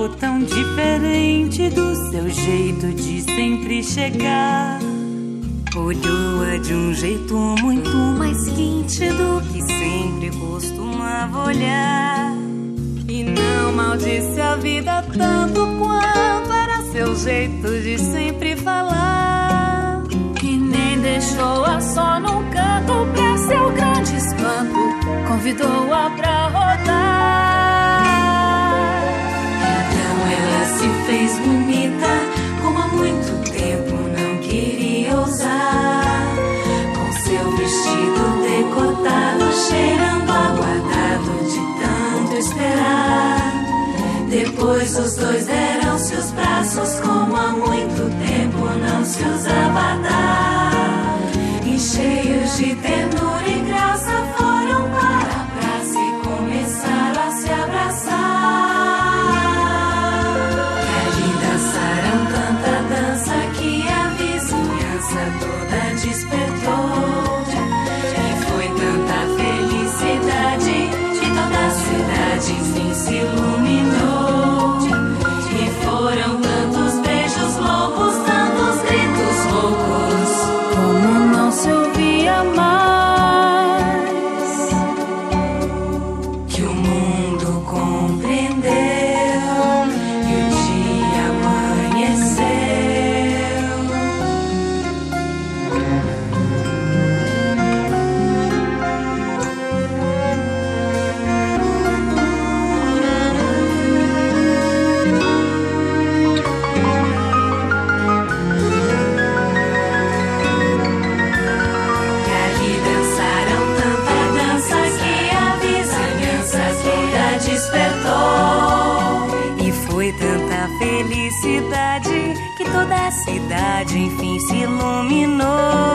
ficou tão diferente do seu jeito de sempre chegar. Olhou-a de um jeito muito mais quente do que sempre costumava olhar. E não maldisse a vida tanto quanto era seu jeito de sempre falar. E nem deixou-a só num canto pra seu grande espanto, convidou-a pra rodar. Então ela se fez bonita, como há muito tempo não queria ousar. Com seu vestido decotado, cheirando aguardado de tanto esperar. Depois os dois deram-se os braços, como há muito tempo não se usava dar. E cheios de ternura e graça foram para a praça e começaram a se abraçar. E ali dançaram tanta dança que a vizinhança toda despertou. E foi tanta felicidade que toda a cidade enfim se iluminou. E foram tantos beijos loucos, tantos gritos loucos, como não se ouvia mais, que o mundo compreendeu e o dia amanheceu. E foi tanta felicidade que toda a cidade enfim se iluminou.